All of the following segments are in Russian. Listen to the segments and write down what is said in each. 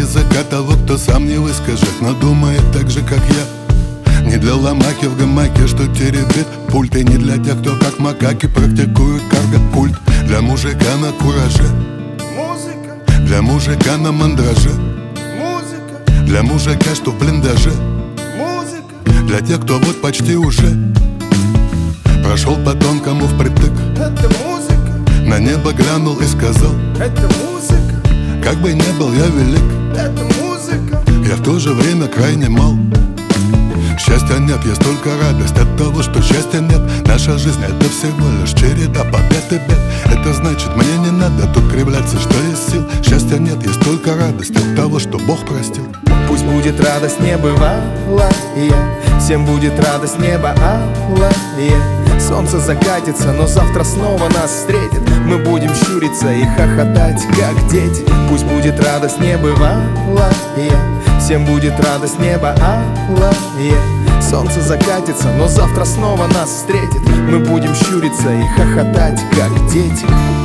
языка того, кто сам не выскажет, но думает так же, как я. Не для ломаки в гамаке, что теребит пульт, и не для тех, кто как макаки практикует карго-культ. Для мужика на кураже музыка, для мужика на мандраже музыка, для мужика, что в блиндаже, музыка. для тех, кто вот почти уже прошел по тонкому впритык, Это музыка, на небо глянул и сказал: это музыка, как бы ни был я велик, это музыка. я в то же время крайне мал. Счастья нет, есть только радость от того, что счастья нет. Наша жизнь — это всего лишь череда побед и бед. Это значит, мне не надо тут кривляться, что есть сил. Счастья нет, есть только радость от того, что Бог простил. Пусть будет радость небывалая, всем будет радость неба алая. Солнце закатится, но завтра снова нас встретит. Мы будем щуриться и хохотать, как дети. Пусть будет радость небывалая, всем будет радость неба алая. Солнце закатится, но завтра снова нас встретит. Мы будем щуриться и хохотать, как дети.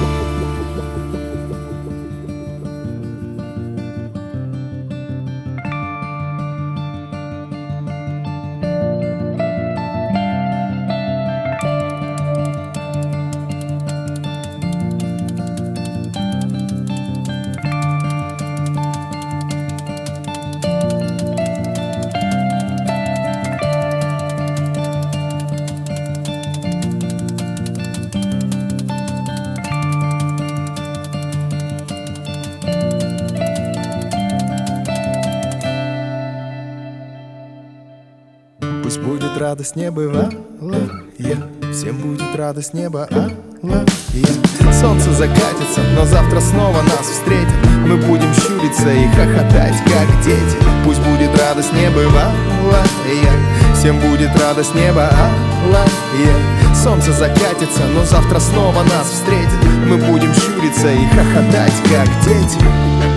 Пусть будет радость небывалая, всем будет радость неба алая. Солнце закатится, но завтра снова нас встретит. Мы будем щуриться и хохотать, как дети. Пусть будет радость небывалая, всем будет радость неба алая. Солнце закатится, но завтра снова нас встретит. Мы будем щуриться и хохотать, как дети.